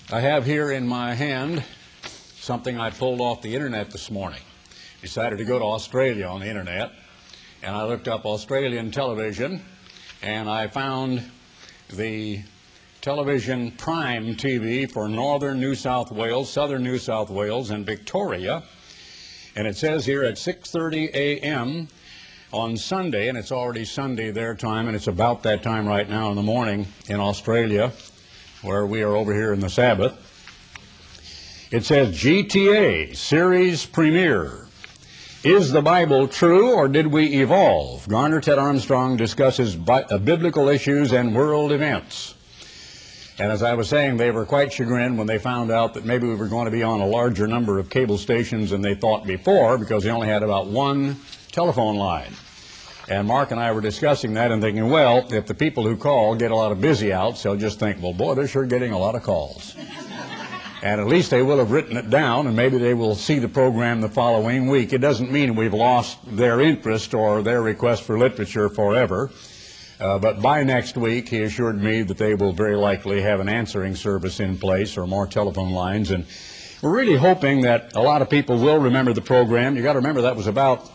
I have here in my hand something I pulled off the internet this morning. Decided to go to Australia on the internet, and I looked up Australian television, and I found the television Prime TV for northern New South Wales, southern New South Wales, and Victoria. And it says here at 6:30 a.m. on Sunday, and it's already Sunday their time, and it's about that time right now in the morning in Australia, where we are over here in the Sabbath. It says GTA series premiere. Is the Bible true, or did we evolve? Garner Ted Armstrong discusses biblical issues and world events. And as I was saying, they were quite chagrined when they found out that maybe we were going to be on a larger number of cable stations than they thought before, because they only had about one telephone line. And Mark and I were discussing that and thinking, well, if the people who call get a lot of busy outs, they'll just think, well, boy, they're sure getting a lot of calls. And at least they will have written it down, and maybe they will see the program the following week. It doesn't mean we've lost their interest or their request for literature forever. But by next week, he assured me that they will very likely have an answering service in place or more telephone lines. And we're really hoping that a lot of people will remember the program. You got to remember that was about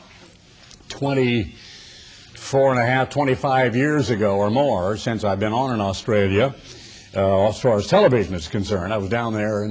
25 years ago or more since I've been on in Australia. As far as television is concerned, I was down there in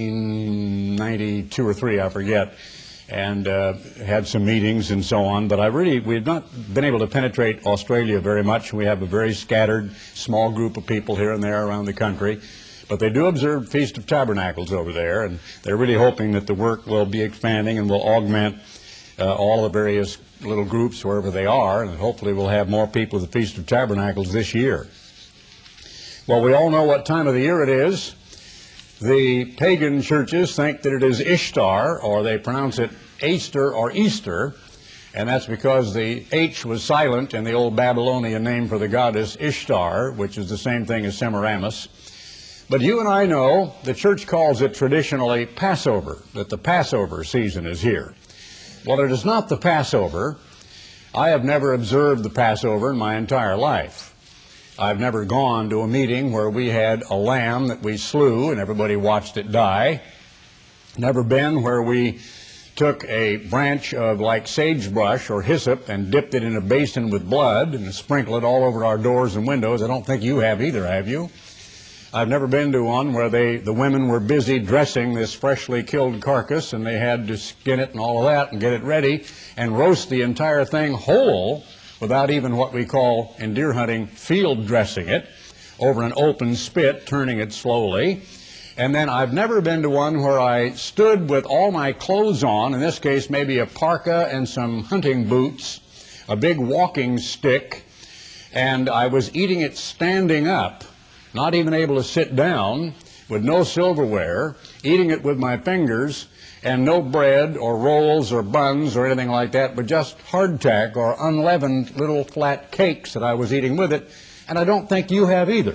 1992 or 3, I forget, and had some meetings and so on. But we've not been able to penetrate Australia very much. We have a very scattered, small group of people here and there around the country. But they do observe Feast of Tabernacles over there, and they're really hoping that the work will be expanding and will augment all the various little groups wherever they are, and hopefully we'll have more people at the Feast of Tabernacles this year. Well, we all know what time of the year it is. The pagan churches think that it is Ishtar, or they pronounce it Easter or Easter, and that's because the H was silent in the old Babylonian name for the goddess Ishtar, which is the same thing as Semiramis. But you and I know the church calls it traditionally Passover, that the Passover season is here. Well, it is not the Passover. I have never observed the Passover in my entire life. I've never gone to a meeting where we had a lamb that we slew and everybody watched it die. Never been where we took a branch of like sagebrush or hyssop and dipped it in a basin with blood and sprinkled it all over our doors and windows. I don't think you have either, have you? I've never been to one where the women were busy dressing this freshly killed carcass, and they had to skin it and all of that and get it ready and roast the entire thing whole without even what we call in deer hunting field dressing it over an open spit, turning it slowly. And then I've never been to one where I stood with all my clothes on, in this case maybe a parka and some hunting boots, a big walking stick, and I was eating it standing up, not even able to sit down, with no silverware, eating it with my fingers, and no bread or rolls or buns or anything like that, but just hardtack or unleavened little flat cakes that I was eating with it, and I don't think you have either.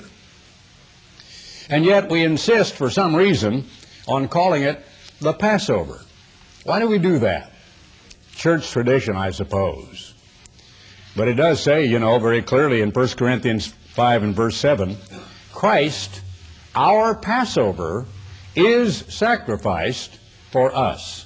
And yet we insist for some reason on calling it the Passover. Why do we do that? Church tradition, I suppose. But it does say, you know, very clearly in 1 Corinthians 5 and verse 7, Christ, our Passover, is sacrificed for us.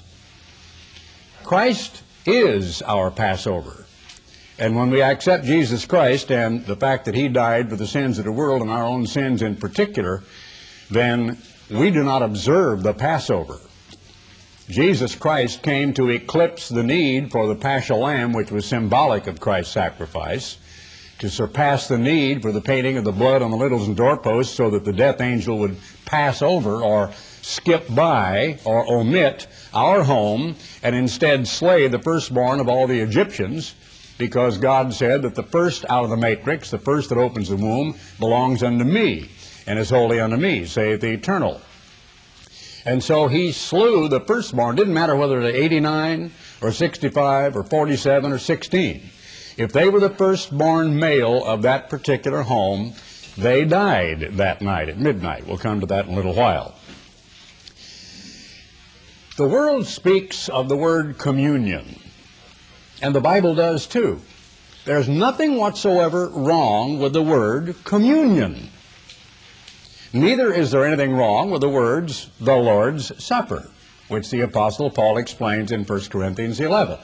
Christ is our Passover. And when we accept Jesus Christ and the fact that he died for the sins of the world and our own sins in particular, then we do not observe the Passover. Jesus Christ came to eclipse the need for the Paschal Lamb, which was symbolic of Christ's sacrifice, to surpass the need for the painting of the blood on the lintels and doorposts so that the death angel would pass over or skip by or omit our home and instead slay the firstborn of all the Egyptians, because God said that the first out of the matrix, the first that opens the womb, belongs unto me and is holy unto me, saith the Eternal. And so he slew the firstborn. Didn't matter whether they're 89 or 65 or 47 or 16. If they were the firstborn male of that particular home, they died that night at midnight. We'll come to that in a little while. The world speaks of the word communion, and the Bible does too. There's nothing whatsoever wrong with the word communion. Neither is there anything wrong with the words, the Lord's Supper, which the Apostle Paul explains in 1 Corinthians 11.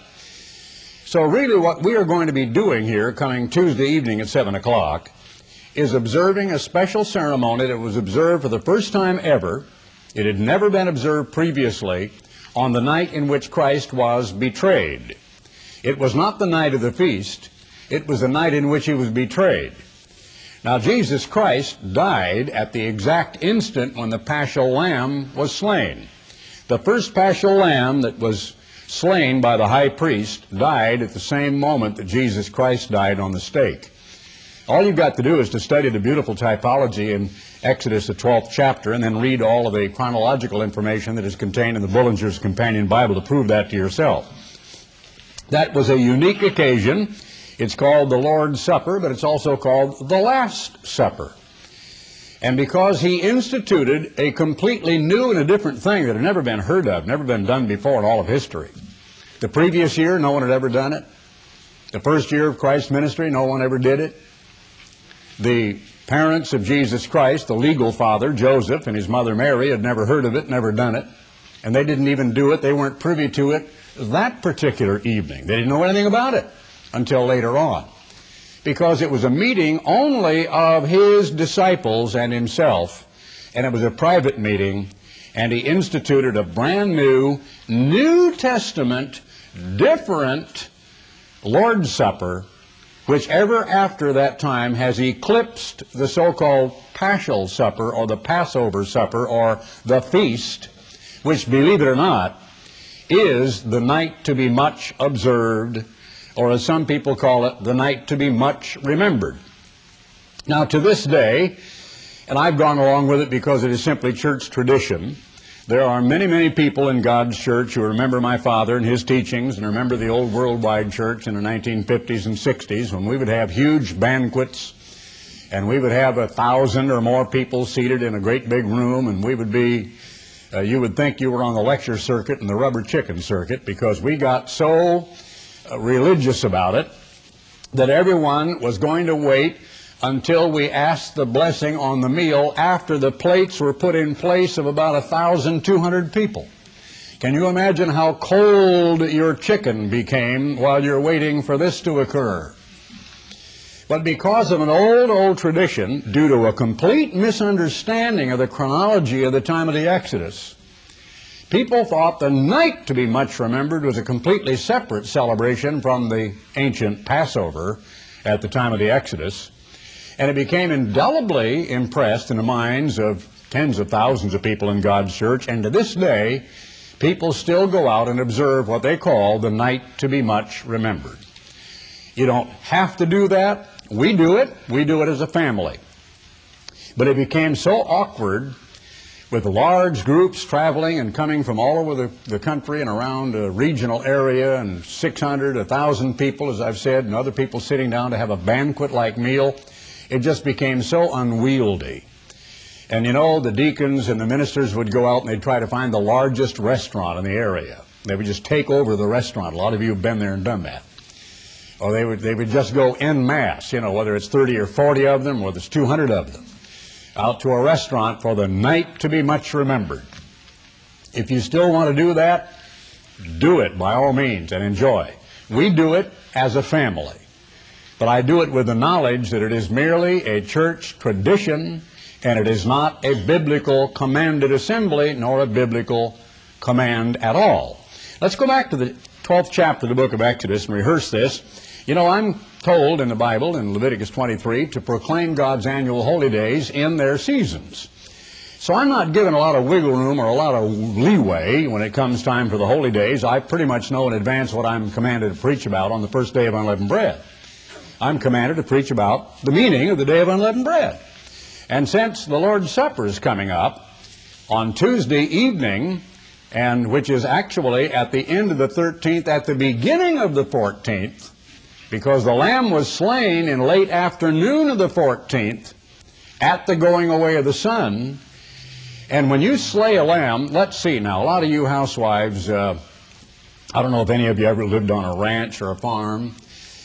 So really what we are going to be doing here coming Tuesday evening at 7 o'clock is observing a special ceremony that was observed for the first time ever. It had never been observed previously on the night in which Christ was betrayed. It was not the night of the feast. It was the night in which he was betrayed. Now, Jesus Christ died at the exact instant when the paschal lamb was slain. The first paschal lamb that was slain by the high priest died at the same moment that Jesus Christ died on the stake. All you've got to do is to study the beautiful typology in Exodus, the 12th chapter, and then read all of the chronological information that is contained in the Bullinger's Companion Bible to prove that to yourself. That was a unique occasion. It's called the Lord's Supper, but it's also called the Last Supper. And because he instituted a completely new and a different thing that had never been heard of, never been done before in all of history. The previous year, no one had ever done it. The first year of Christ's ministry, no one ever did it. The parents of Jesus Christ, the legal father, Joseph, and his mother Mary, had never heard of it, never done it. And they didn't even do it. They weren't privy to it that particular evening. They didn't know anything about it until later on, because it was a meeting only of his disciples and himself, and it was a private meeting, and he instituted a brand new, New Testament, different Lord's Supper, which ever after that time has eclipsed the so-called Paschal Supper or the Passover Supper or the feast, which, believe it or not, is the night to be much observed, or as some people call it, the night to be much remembered. Now, to this day, and I've gone along with it because it is simply church tradition, there are many, many people in God's church who remember my father and his teachings and remember the old worldwide church in the 1950s and 60s when we would have huge banquets and we would have 1,000 or more people seated in a great big room, and we would be you would think you were on the lecture circuit and the rubber chicken circuit, because we got so religious about it that everyone was going to wait until we asked the blessing on the meal after the plates were put in place of about 1,200 people. Can you imagine how cold your chicken became while you're waiting for this to occur? But because of an old tradition, due to a complete misunderstanding of the chronology of the time of the Exodus, people thought the night to be much remembered was a completely separate celebration from the ancient Passover at the time of the Exodus, and it became indelibly impressed in the minds of tens of thousands of people in God's church, and to this day, people still go out and observe what they call the night to be much remembered. You don't have to do that. We do it. We do it as a family. But it became so awkward with large groups traveling and coming from all over the country and around a regional area, and 600, 1,000 people, as I've said, and other people sitting down to have a banquet-like meal. It just became so unwieldy. And you know, the deacons and the ministers would go out and they'd try to find the largest restaurant in the area. They would just take over the restaurant. A lot of you have been there and done that. Or they would just go en masse, you know, whether it's 30 or 40 of them or there's 200 of them, out to a restaurant for the night to be much remembered. If you still want to do that, do it by all means and enjoy. We do it as a family. But I do it with the knowledge that it is merely a church tradition, and it is not a biblical commanded assembly, nor a biblical command at all. Let's go back to the 12th chapter of the book of Exodus and rehearse this. You know, I'm told in the Bible, in Leviticus 23, to proclaim God's annual holy days in their seasons. So I'm not given a lot of wiggle room or a lot of leeway when it comes time for the holy days. I pretty much know in advance what I'm commanded to preach about on the first day of unleavened bread. I'm commanded to preach about the meaning of the day of unleavened bread. And since the Lord's Supper is coming up on Tuesday evening, and which is actually at the end of the 13th, at the beginning of the 14th, because the lamb was slain in late afternoon of the 14th at the going away of the sun. And when you slay a lamb, let's see now, a lot of you housewives, I don't know if any of you ever lived on a ranch or a farm,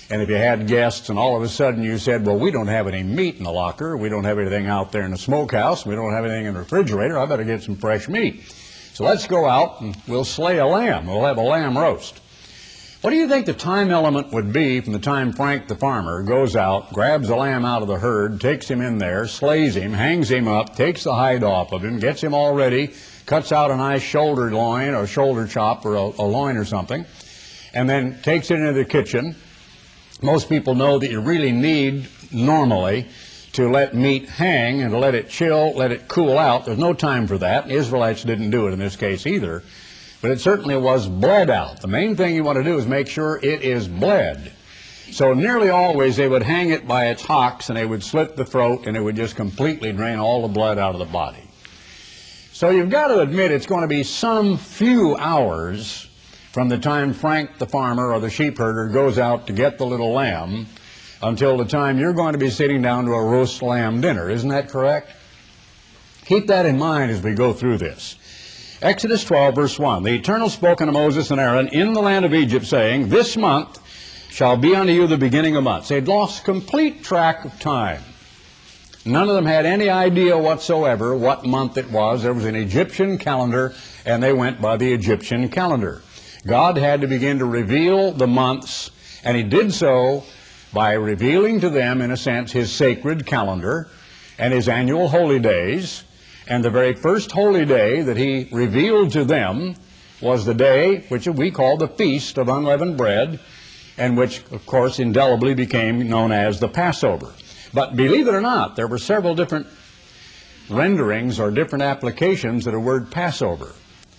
And if you had guests and all of a sudden you said, well, we don't have any meat in the locker, we don't have anything out there in the smokehouse, we don't have anything in the refrigerator, I better get some fresh meat. So let's go out and we'll slay a lamb. We'll have a lamb roast. What do you think the time element would be from the time Frank the farmer goes out, grabs a lamb out of the herd, takes him in there, slays him, hangs him up, takes the hide off of him, gets him all ready, cuts out a nice shoulder loin or shoulder chop or a loin or something, and then takes it into the kitchen. Most people know that you really need, normally, to let meat hang and to let it chill, let it cool out. There's no time for that. The Israelites didn't do it in this case either. But it certainly was bled out. The main thing you want to do is make sure it is bled. So nearly always they would hang it by its hocks and they would slit the throat and it would just completely drain all the blood out of the body. So you've got to admit it's going to be some few hours from the time Frank the farmer or the sheep herder goes out to get the little lamb until the time you're going to be sitting down to a roast lamb dinner. Isn't that correct? Keep that in mind as we go through this. Exodus 12, verse 1. The Eternal spoke unto Moses and Aaron in the land of Egypt, saying, This month shall be unto you the beginning of months. They'd lost complete track of time. None of them had any idea whatsoever what month it was. There was an Egyptian calendar, and they went by the Egyptian calendar. God had to begin to reveal the months, and He did so by revealing to them, in a sense, His sacred calendar and His annual holy days. And the very first holy day that He revealed to them was the day which we call the Feast of Unleavened Bread, and which, of course, indelibly became known as the Passover. But believe it or not, there were several different renderings or different applications of the word Passover.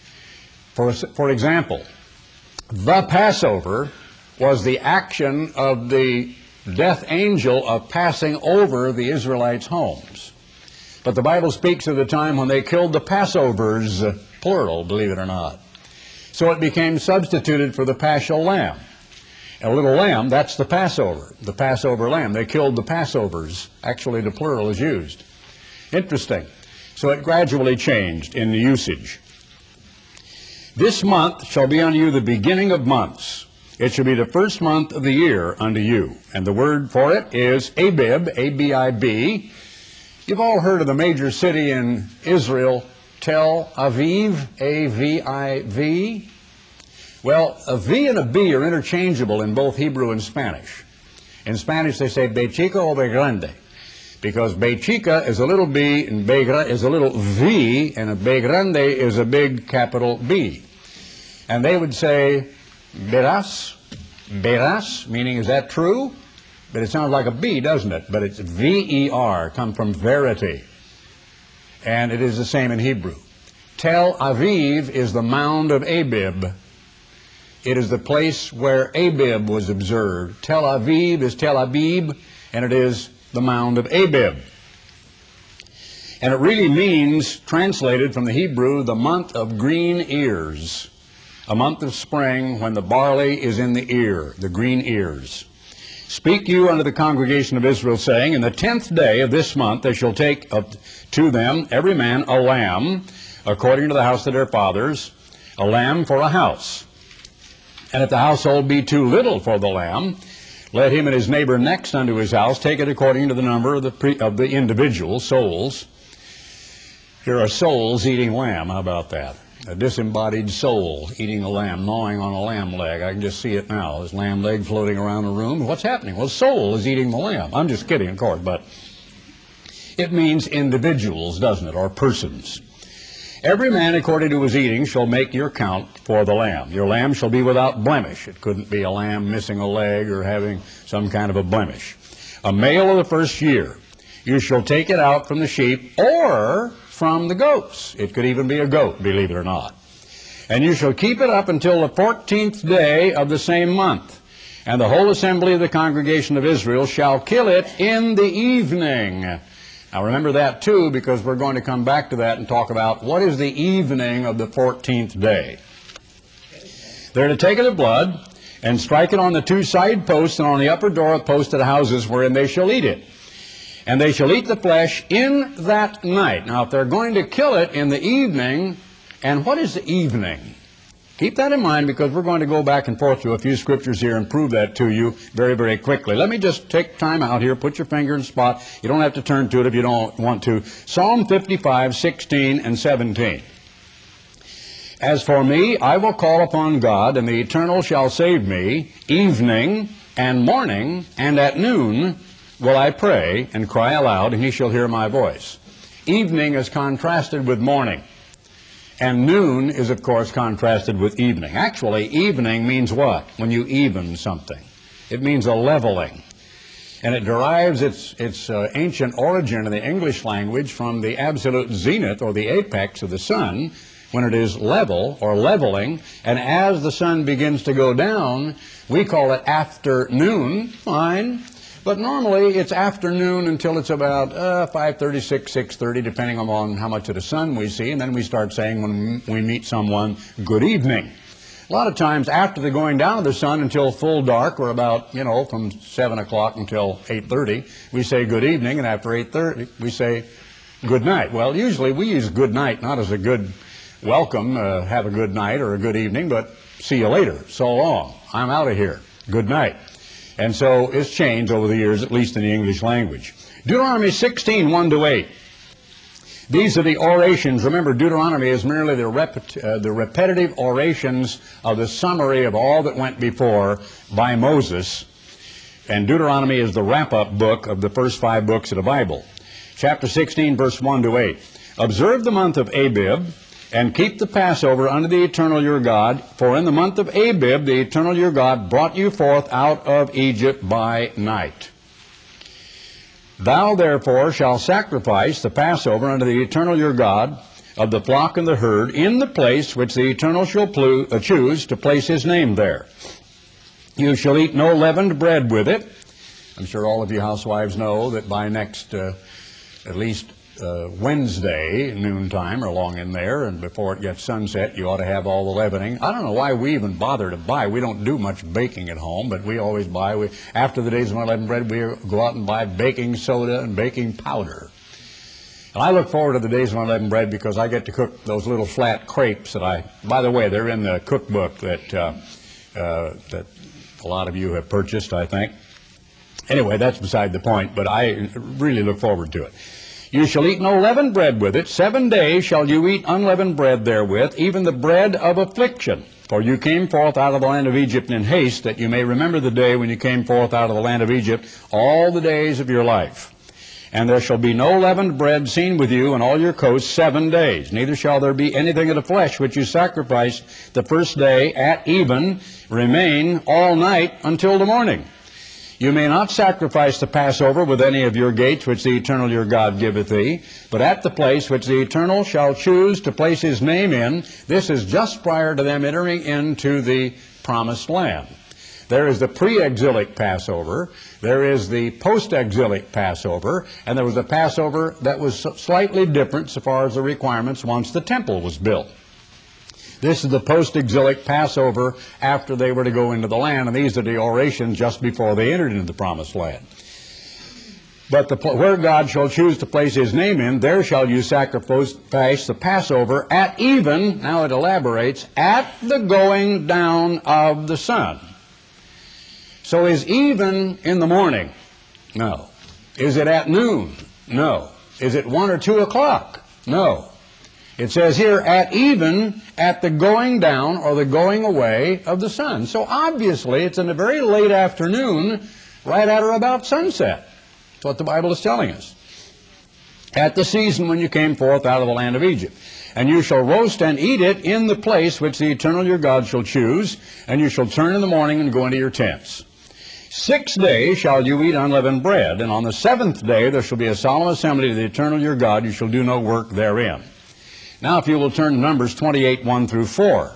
For example, the Passover was the action of the death angel of passing over the Israelites' homes. But the Bible speaks of the time when they killed the Passovers, plural, believe it or not. So it became substituted for the paschal lamb. A little lamb, that's the Passover lamb. They killed the Passovers. Actually, the plural is used. Interesting. So it gradually changed in the usage. This month shall be unto you the beginning of months. It shall be the first month of the year unto you. And the word for it is Abib, A-B-I-B. You've all heard of the major city in Israel, Tel Aviv, A-V-I-V. Well, a V and a B are interchangeable in both Hebrew and Spanish. In Spanish they say Be Chica o Be Grande, because Be Chica is a little B and Be Grande is a little V, and a Be Grande is a big capital B. And they would say Verás, verás, meaning is that true? But it sounds like a B, doesn't it? But it's V-E-R, come from verity. And it is the same in Hebrew. Tel Aviv is the mound of Abib. It is the place where Abib was observed. Tel Aviv is Tel Abib, and it is the mound of Abib. And it really means, translated from the Hebrew, the month of green ears. A month of spring when the barley is in the ear, the green ears. Speak you unto the congregation of Israel, saying, In the 10th day of this month they shall take to them every man a lamb, according to the house of their fathers, a lamb for a house. And if the household be too little for the lamb, let him and his neighbor next unto his house take it according to the number of the individual souls. Here are souls eating lamb. How about that? A disembodied soul eating a lamb, gnawing on a lamb leg. I can just see it now. This lamb leg floating around the room. What's happening? Well, soul is eating the lamb. I'm just kidding, of course, but it means individuals, doesn't it, or persons. Every man according to his eating shall make your count for the lamb. Your lamb shall be without blemish. It couldn't be a lamb missing a leg or having some kind of a blemish. A male of the first year. You shall take it out from the sheep or from the goats. It could even be a goat, believe it or not. And you shall keep it up until the 14th day of the same month. And the whole assembly of the congregation of Israel shall kill it in the evening. Now remember that too, because we're going to come back to that and talk about what is the evening of the 14th day. They're to take of the blood and strike it on the two side posts and on the upper door post of the houses wherein they shall eat it. And they shall eat the flesh in that night. Now, if they're going to kill it in the evening, and what is the evening? Keep that in mind, because we're going to go back and forth to a few scriptures here and prove that to you very, very quickly. Let me just take time out here, put your finger in the spot. You don't have to turn to it if you don't want to. Psalm 55, 16 and 17. As for me, I will call upon God, and the Eternal shall save me. Evening and morning and at noon will I pray and cry aloud, and he shall hear my voice. Evening is contrasted with morning. And noon is, of course, contrasted with evening. Actually, evening means what? When you even something. It means a leveling. And it derives its ancient origin in the English language from the absolute zenith, or the apex of the sun, when it is level or leveling. And as the sun begins to go down, we call it afternoon. Fine. But normally it's afternoon until it's about 5:30, 6:30, depending on how much of the sun we see. And then we start saying, when we meet someone, good evening. A lot of times after the going down of the sun until full dark, or about, from 7 o'clock until 8:30, we say good evening. And after 8:30, we say good night. Well, usually we use good night not as a good welcome, have a good night or a good evening, but see you later, so long, I'm out of here, good night. And so it's changed over the years, at least in the English language. Deuteronomy 16, 1-8. These are the orations. Remember, Deuteronomy is merely the repetitive orations of the summary of all that went before by Moses. And Deuteronomy is the wrap-up book of the first 5 books of the Bible. Chapter 16, verse 1-8. Observe the month of Abib, and keep the Passover unto the Eternal your God, for in the month of Abib the Eternal your God brought you forth out of Egypt by night. Thou therefore shalt sacrifice the Passover unto the Eternal your God of the flock and the herd in the place which the Eternal shall choose to place his name there. You shall eat no leavened bread with it. I'm sure all of you housewives know that by next at least Wednesday noontime, or along in there, and before it gets sunset, you ought to have all the leavening. I don't know why we even bother to buy. We don't do much baking at home, but we always buy. After the days of unleavened bread, we go out and buy baking soda and baking powder. And I look forward to the days of unleavened bread because I get to cook those little flat crepes that by the way, they're in the cookbook that a lot of you have purchased, I think. Anyway, that's beside the point, but I really look forward to it. You shall eat no leavened bread with it. 7 days shall you eat unleavened bread therewith, even the bread of affliction. For you came forth out of the land of Egypt in haste, that you may remember the day when you came forth out of the land of Egypt all the days of your life. And there shall be no leavened bread seen with you in all your coasts 7 days. Neither shall there be anything of the flesh which you sacrifice the first day at even remain all night until the morning. You may not sacrifice the Passover with any of your gates which the Eternal your God giveth thee, but at the place which the Eternal shall choose to place his name in. This is just prior to them entering into the promised land. There is the pre-exilic Passover, there is the post-exilic Passover, and there was a Passover that was slightly different so far as the requirements once the temple was built. This is the post-exilic Passover after they were to go into the land, and these are the orations just before they entered into the promised land. But where God shall choose to place his name in, there shall you sacrifice the Passover at even, now it elaborates, at the going down of the sun. So is even in the morning? No. Is it at noon? No. Is it 1 or 2 o'clock? No. It says here, at even, at the going down or the going away of the sun. So obviously it's in the very late afternoon, right at or about sunset. That's what the Bible is telling us. At the season when you came forth out of the land of Egypt. And you shall roast and eat it in the place which the Eternal your God shall choose, and you shall turn in the morning and go into your tents. 6 days shall you eat unleavened bread, and on the 7th day there shall be a solemn assembly to the Eternal your God. You shall do no work therein. Now, if you will turn to Numbers 28, 1-4.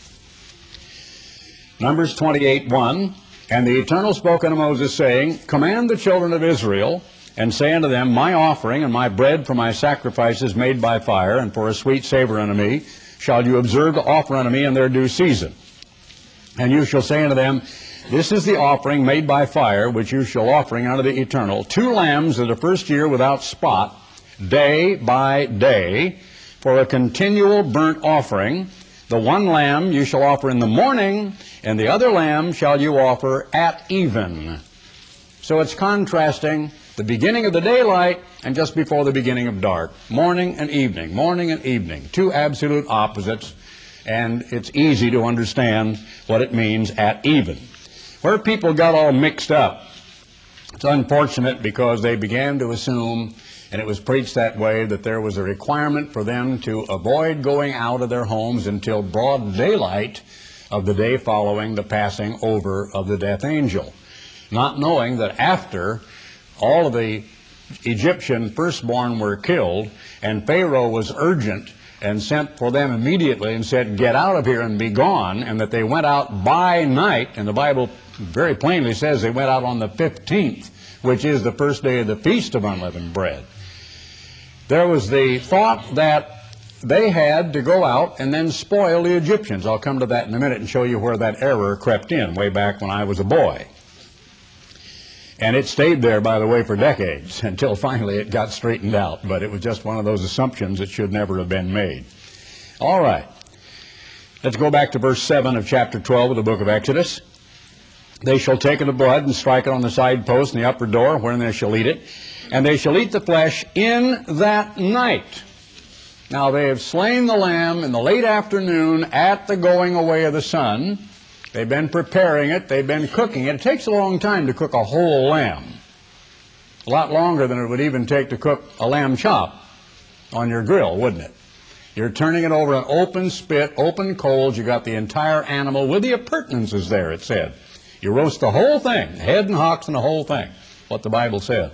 Numbers 28, 1. And the Eternal spoke unto Moses, saying, Command the children of Israel, and say unto them, My offering and my bread for my sacrifices made by fire, and for a sweet savor unto me, shall you observe to offer unto me in their due season. And you shall say unto them, This is the offering made by fire, which you shall offering unto the Eternal, 2 lambs of the first year without spot, day by day, for a continual burnt offering. The one lamb you shall offer in the morning, and the other lamb shall you offer at even. So it's contrasting the beginning of the daylight and just before the beginning of dark. Morning and evening, morning and evening. Two absolute opposites, and it's easy to understand what it means at even. Where people got all mixed up, it's unfortunate because they began to assume, and it was preached that way, that there was a requirement for them to avoid going out of their homes until broad daylight of the day following the passing over of the death angel, not knowing that after all of the Egyptian firstborn were killed and Pharaoh was urgent and sent for them immediately and said, get out of here and be gone, and that they went out by night, and the Bible very plainly says they went out on the 15th, which is the first day of the Feast of Unleavened Bread. There was the thought that they had to go out and then spoil the Egyptians. I'll come to that in a minute and show you where that error crept in way back when I was a boy. And it stayed there, by the way, for decades until finally it got straightened out. But it was just one of those assumptions that should never have been made. All right. Let's go back to verse 7 of chapter 12 of the book of Exodus. They shall take of the blood and strike it on the side post and the upper door, wherein they shall eat it. And they shall eat the flesh in that night. Now they have slain the lamb in the late afternoon at the going away of the sun. They've been preparing it. They've been cooking it. It takes a long time to cook a whole lamb. A lot longer than it would even take to cook a lamb chop on your grill, wouldn't it? You're turning it over an open spit, open coals. You got the entire animal with the appurtenances there, it said. You roast the whole thing, head and hocks and the whole thing, what the Bible said.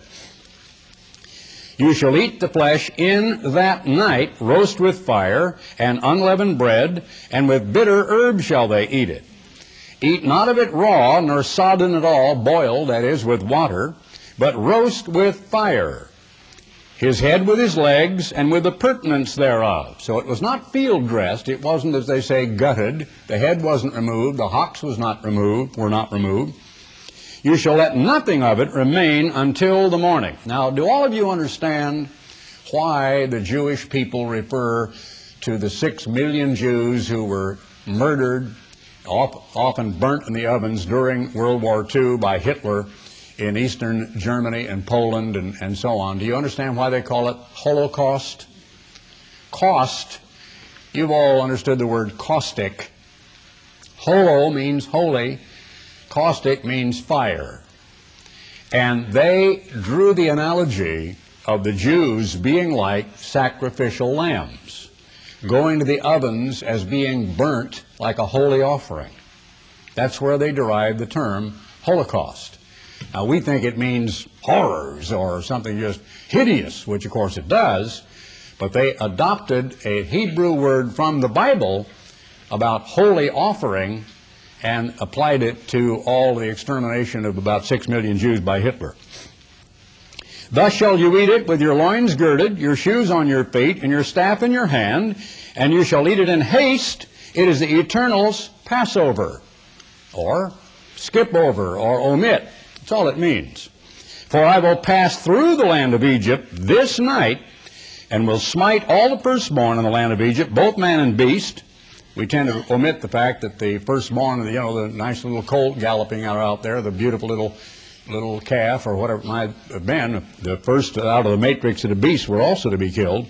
You shall eat the flesh in that night, roast with fire, and unleavened bread, and with bitter herbs shall they eat it. Eat not of it raw, nor sodden at all, boiled, that is, with water, but roast with fire. His head with his legs, and with the purtenance thereof. So it was not field dressed. It wasn't, as they say, gutted. The head wasn't removed. The hocks were not removed. You shall let nothing of it remain until the morning. Now, do all of you understand why the Jewish people refer to the 6 million Jews who were murdered, often burnt in the ovens during World War II by Hitler in eastern Germany and Poland and so on? Do you understand why they call it Holocaust? Cost, you've all understood the word caustic. Holo means holy. Caustic means fire. And they drew the analogy of the Jews being like sacrificial lambs, going to the ovens as being burnt like a holy offering. That's where they derived the term Holocaust. Now, we think it means horrors or something just hideous, which of course it does, but they adopted a Hebrew word from the Bible about holy offering and applied it to all the extermination of about 6 million Jews by Hitler. Thus shall you eat it with your loins girded, your shoes on your feet, and your staff in your hand, and you shall eat it in haste. It is the Eternal's Passover, or skip over, or omit. That's all it means. For I will pass through the land of Egypt this night, and will smite all the firstborn in the land of Egypt, both man and beast. We tend to omit the fact that the firstborn, the nice little colt galloping out there, the beautiful little calf or whatever it might have been, the first out of the matrix of the beast were also to be killed.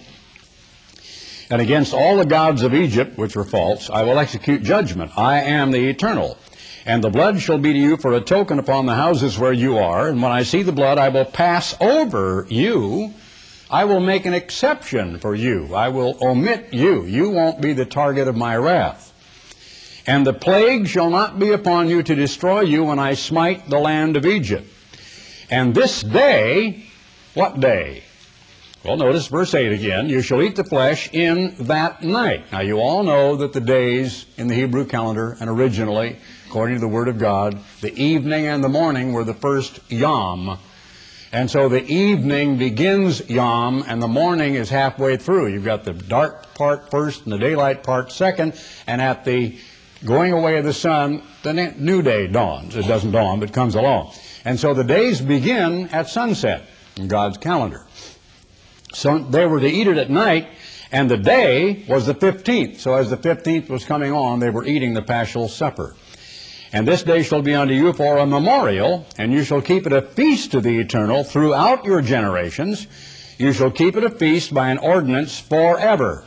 And against all the gods of Egypt, which were false, I will execute judgment. I am the Eternal. And the blood shall be to you for a token upon the houses where you are. And when I see the blood, I will pass over you. I will make an exception for you. I will omit you. You won't be the target of my wrath. And the plague shall not be upon you to destroy you when I smite the land of Egypt. And this day, what day? Well, notice verse 8 again. You shall eat the flesh in that night. Now, you all know that the days in the Hebrew calendar, and originally, according to the Word of God, the evening and the morning were the first Yom. And so the evening begins Yom, and the morning is halfway through. You've got the dark part first and the daylight part second, and at the going away of the sun, the new day dawns. It doesn't dawn, but comes along. And so the days begin at sunset in God's calendar. So they were to eat it at night, And the day was the 15th. So as the 15th was coming on, they were eating the Paschal Supper. And this day shall be unto you for a memorial, and you shall keep it a feast to the Eternal throughout your generations. You shall keep it a feast by an ordinance forever.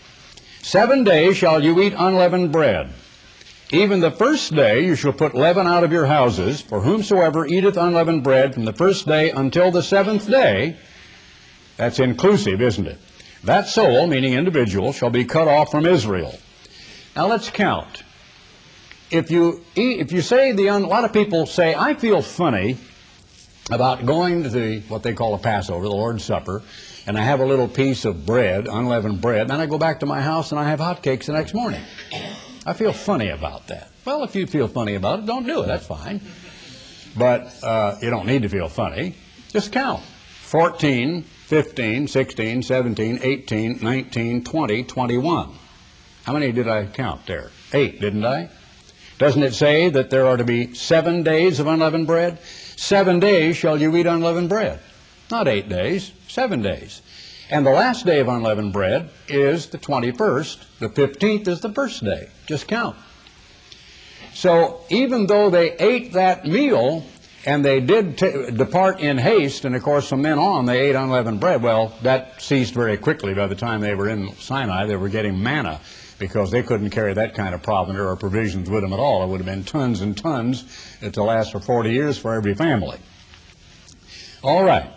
7 days shall you eat unleavened bread. Even the first day you shall put leaven out of your houses, for whomsoever eateth unleavened bread from the first day until the 7th day, that's inclusive, isn't it? That soul, meaning individual, shall be cut off from Israel. Now let's count. If you say a lot of people say, I feel funny about going to what they call a Passover, the Lord's Supper, and I have a little piece of bread, unleavened bread, and then I go back to my house and I have hotcakes the next morning. I feel funny about that. Well, if you feel funny about it, don't do it. That's fine. But you don't need to feel funny. Just count. 14, 15, 16, 17, 18, 19, 20, 21. How many did I count there? 8, didn't I? Doesn't it say that there are to be 7 days of unleavened bread? 7 days shall you eat unleavened bread. Not 8 days, 7 days. And the last day of unleavened bread is the 21st. The 15th is the first day. Just count. So even though they ate that meal and they did depart in haste, and of course from then on they ate unleavened bread, well, that ceased very quickly. By the time they were in Sinai, they were getting manna, because they couldn't carry that kind of provender or provisions with them at all. It would have been tons and tons to last for 40 years for every family. All right.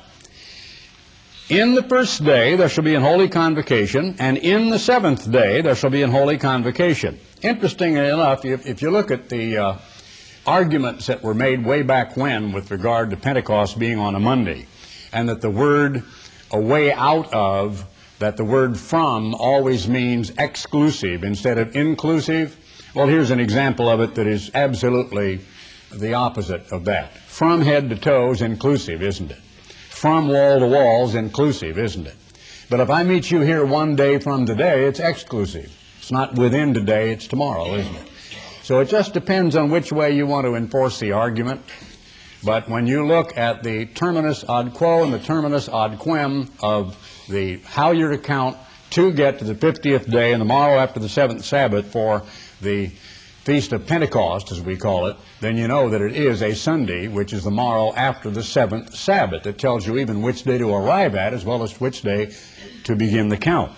In the first day there shall be an holy convocation, and in the 7th day there shall be an holy convocation. Interestingly enough, if you look at the arguments that were made way back when with regard to Pentecost being on a Monday, and that the word a way out of, that the word from always means exclusive instead of inclusive. Well, here's an example of it that is absolutely the opposite of that. From head to toe is inclusive, isn't it? From wall to wall is inclusive, isn't it? But if I meet you here one day from today, it's exclusive. It's not within today, it's tomorrow, isn't it? So it just depends on which way you want to enforce the argument. But when you look at the terminus ad quo and the terminus ad quem of how you're to count to get to the 50th day and the morrow after the 7th Sabbath for the Feast of Pentecost, as we call it, then you know that it is a Sunday, which is the morrow after the 7th Sabbath. It tells you even which day to arrive at as well as which day to begin the count.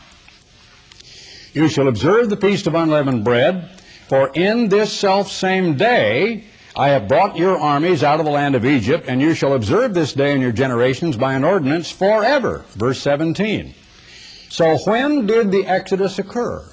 You shall observe the Feast of Unleavened Bread, for in this selfsame day I have brought your armies out of the land of Egypt, and you shall observe this day in your generations by an ordinance forever. Verse 17. So when did the Exodus occur?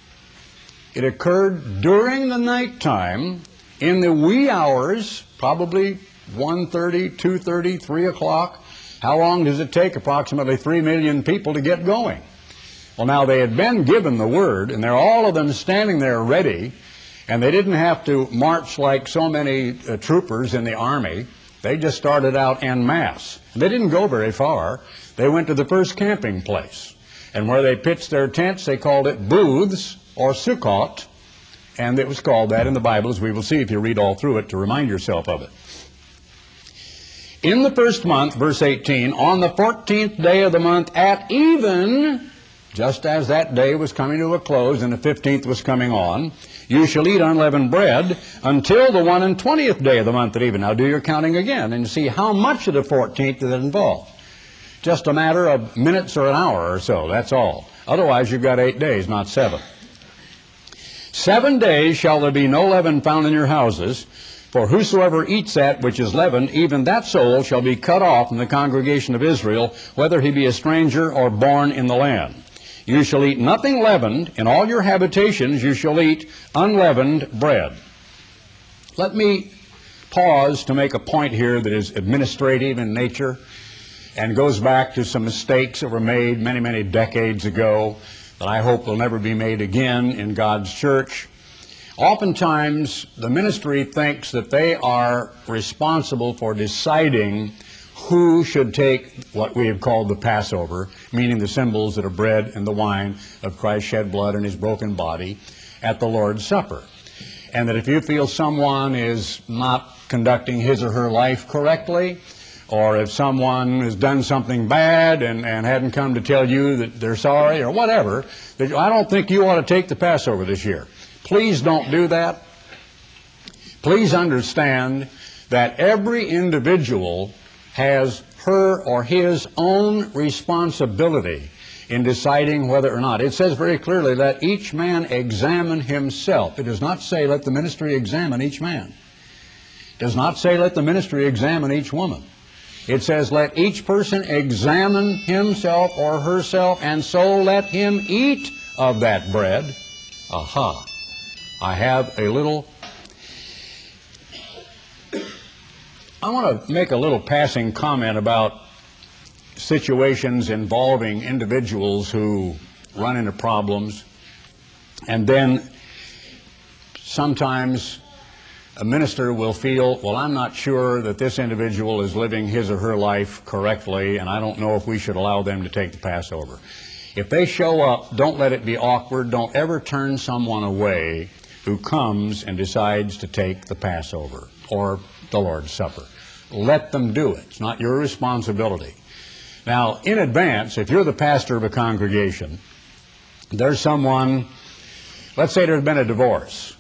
It occurred during the nighttime, in the wee hours, probably 1:30, 2:30, 3 o'clock. How long does it take approximately 3 million people to get going? Well, now they had been given the word, and they're all of them standing there ready, and they didn't have to march like so many troopers in the army. They just started out en masse. They didn't go very far. They went to the first camping place, and where they pitched their tents, they called it booths or sukkot, and it was called that in the Bible, as we will see if you read all through it to remind yourself of it. In the first month, verse 18, on the 14th day of the month at even, just as that day was coming to a close and the 15th was coming on, you shall eat unleavened bread until the 21st day of the month at even. Now do your counting again and see how much of the 14th is involved. Just a matter of minutes or an hour or so, that's all. Otherwise you've got 8 days, not 7. 7 days shall there be no leaven found in your houses, for whosoever eats that which is leavened, even that soul shall be cut off from the congregation of Israel, whether he be a stranger or born in the land. You shall eat nothing leavened. In all your habitations you shall eat unleavened bread. Let me pause to make a point here that is administrative in nature and goes back to some mistakes that were made many, many decades ago that I hope will never be made again in God's church. Oftentimes, the ministry thinks that they are responsible for deciding who should take what we have called the Passover, meaning the symbols that are bread and the wine of Christ's shed blood and his broken body, at the Lord's Supper. And that if you feel someone is not conducting his or her life correctly, or if someone has done something bad and hadn't come to tell you that they're sorry or whatever, that I don't think you ought to take the Passover this year. Please don't do that. Please understand that every individual has her or his own responsibility in deciding whether or not. It says very clearly, let each man examine himself. It does not say let the ministry examine each man. It does not say let the ministry examine each woman. It says let each person examine himself or herself, and so let him eat of that bread. Aha. I have a little... I want to make a little passing comment about situations involving individuals who run into problems, and then sometimes a minister will feel, well, I'm not sure that this individual is living his or her life correctly, and I don't know if we should allow them to take the Passover. If they show up, don't let it be awkward. Don't ever turn someone away who comes and decides to take the Passover or the Lord's Supper. Let them do it. It's not your responsibility. Now, in advance, if you're the pastor of a congregation, there's someone, let's say there's been a divorce,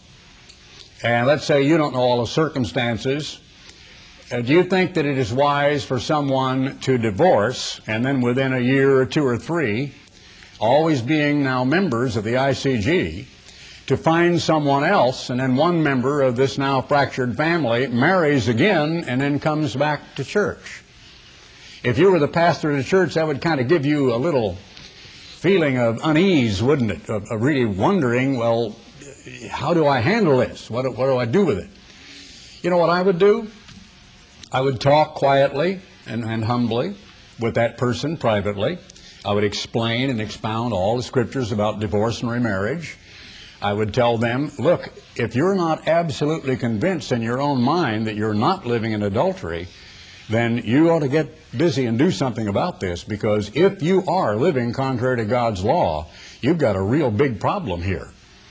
and let's say you don't know all the circumstances. Do you think that it is wise for someone to divorce, and then within a year or two or three, always being now members of the ICG, to find someone else, and then one member of this now fractured family marries again and then comes back to church? If you were the pastor of the church, that would kind of give you a little feeling of unease, wouldn't it? Of really wondering, well, how do I handle this? What do I do with it? You know what I would do? I would talk quietly and humbly with that person privately. I would explain and expound all the scriptures about divorce and remarriage. I would tell them, look, if you're not absolutely convinced in your own mind that you're not living in adultery, then you ought to get busy and do something about this, because if you are living contrary to God's law, you've got a real big problem here.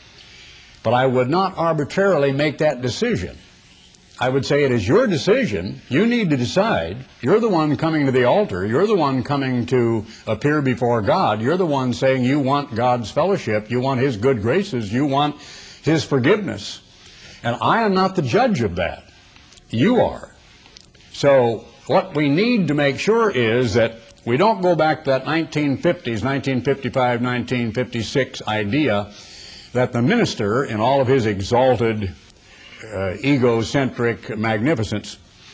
But I would not arbitrarily make that decision. I would say it is your decision. You need to decide. You're the one coming to the altar. You're the one coming to appear before God. You're the one saying you want God's fellowship. You want His good graces. You want His forgiveness. And I am not the judge of that. You are. So what we need to make sure is that we don't go back to that 1950s, 1955, 1956 idea that the minister, in all of his exalted, egocentric magnificence,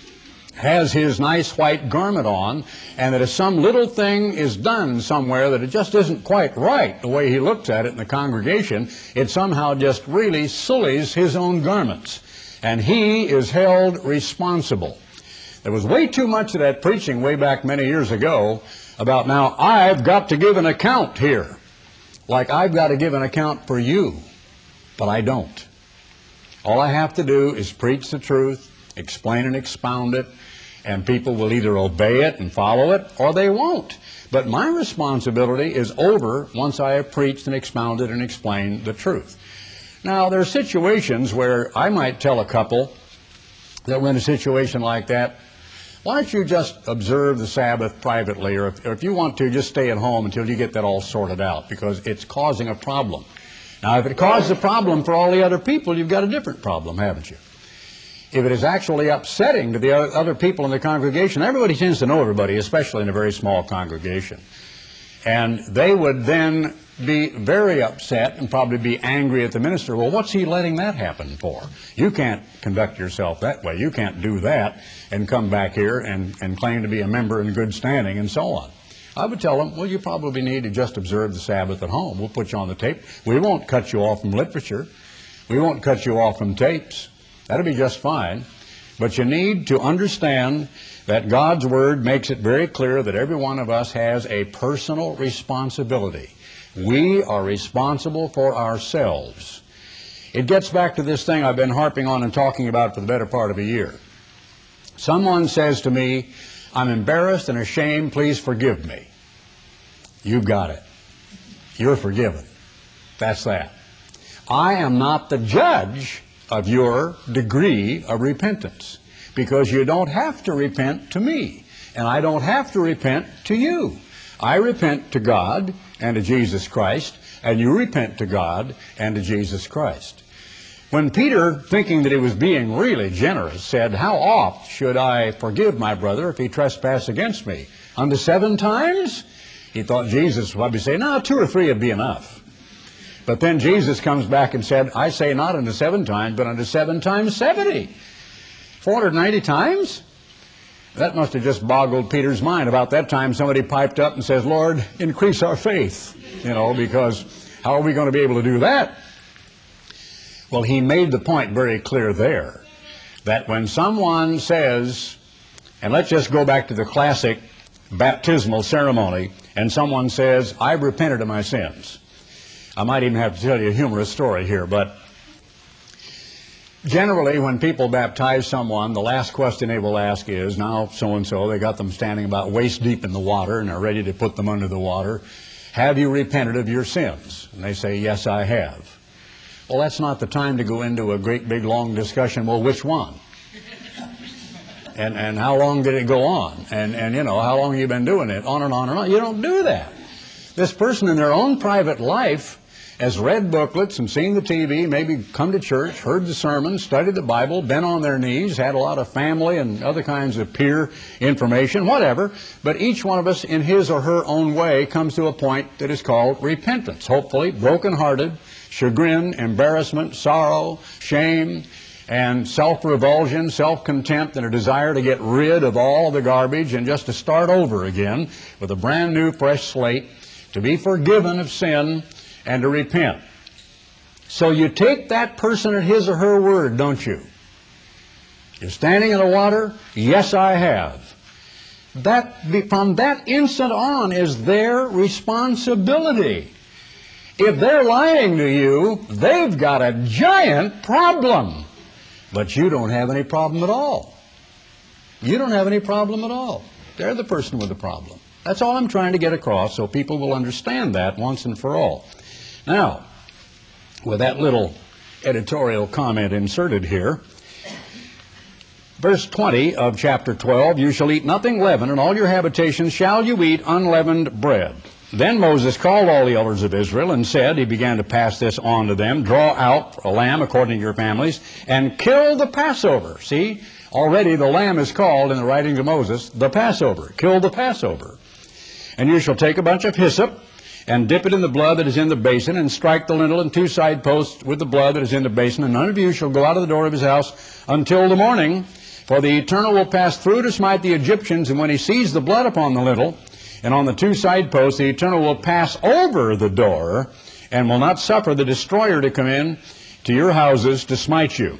has his nice white garment on, and that if some little thing is done somewhere that it just isn't quite right, the way he looks at it in the congregation, it somehow just really sullies his own garments, and he is held responsible. There was way too much of that preaching way back many years ago about, now I've got to give an account here, like I've got to give an account for you, but I don't. All I have to do is preach the truth, explain and expound it, and people will either obey it and follow it, or they won't. But my responsibility is over once I have preached and expounded and explained the truth. Now, there are situations where I might tell a couple that we're in a situation like that, why don't you just observe the Sabbath privately, or if you want to, just stay at home until you get that all sorted out, because it's causing a problem. Now, if it causes a problem for all the other people, you've got a different problem, haven't you? If it is actually upsetting to the other people in the congregation, everybody tends to know everybody, especially in a very small congregation. And they would then be very upset and probably be angry at the minister. Well, what's he letting that happen for? You can't conduct yourself that way. You can't do that and come back here and claim to be a member in good standing and so on. I would tell them, well, you probably need to just observe the Sabbath at home. We'll put you on the tape. We won't cut you off from literature. We won't cut you off from tapes. That'll be just fine. But you need to understand that God's Word makes it very clear that every one of us has a personal responsibility. We are responsible for ourselves. It gets back to this thing I've been harping on and talking about for the better part of a year. Someone says to me, I'm embarrassed and ashamed, please forgive me. You've got it. You're forgiven. That's that. I am not the judge of your degree of repentance, because you don't have to repent to me. and I don't have to repent to you. I repent to God and to Jesus Christ, and you repent to God and to Jesus Christ. When Peter, thinking that he was being really generous, said, how oft should I forgive my brother if he trespass against me? Unto 7 times? He thought Jesus would probably say, no, 2 or 3 would be enough. But then Jesus comes back and said, I say not unto 7 times, but unto 7 times 70. 490 times? That must have just boggled Peter's mind. About that time, somebody piped up and says, Lord, increase our faith, because how are we going to be able to do that? Well, he made the point very clear there that when someone says, and let's just go back to the classic baptismal ceremony, and someone says, I've repented of my sins. I might even have to tell you a humorous story here, but generally when people baptize someone, the last question they will ask is, now so-and-so, they got them standing about waist deep in the water and are ready to put them under the water, have you repented of your sins? And they say, yes, I have. Well, that's not the time to go into a great big long discussion, well, which one? And how long did it go on? And how long have you been doing it? On and on and on. You don't do that. This person in their own private life has read booklets and seen the TV, maybe come to church, heard the sermon, studied the Bible, been on their knees, had a lot of family and other kinds of peer information, whatever. But each one of us in his or her own way comes to a point that is called repentance. Hopefully, brokenhearted, chagrin, embarrassment, sorrow, shame, and self-revulsion, self-contempt, and a desire to get rid of all the garbage and just to start over again with a brand new, fresh slate, to be forgiven of sin and to repent. So you take that person at his or her word, don't you? You're standing in the water? Yes, I have. From that instant on is their responsibility. If they're lying to you, they've got a giant problem. But you don't have any problem at all. You don't have any problem at all. They're the person with the problem. That's all I'm trying to get across so people will understand that once and for all. Now, with that little editorial comment inserted here, verse 20 of chapter 12, you shall eat nothing leavened, and all your habitations shall you eat unleavened bread. Then Moses called all the elders of Israel and said, he began to pass this on to them, draw out a lamb according to your families, and kill the Passover. See, already the lamb is called in the writings of Moses, the Passover. Kill the Passover. And you shall take a bunch of hyssop, and dip it in the blood that is in the basin, and strike the lintel and 2 side posts with the blood that is in the basin, and none of you shall go out of the door of his house until the morning, for the Eternal will pass through to smite the Egyptians, and when he sees the blood upon the lintel and on the 2 side posts, the Eternal will pass over the door and will not suffer the destroyer to come in to your houses to smite you.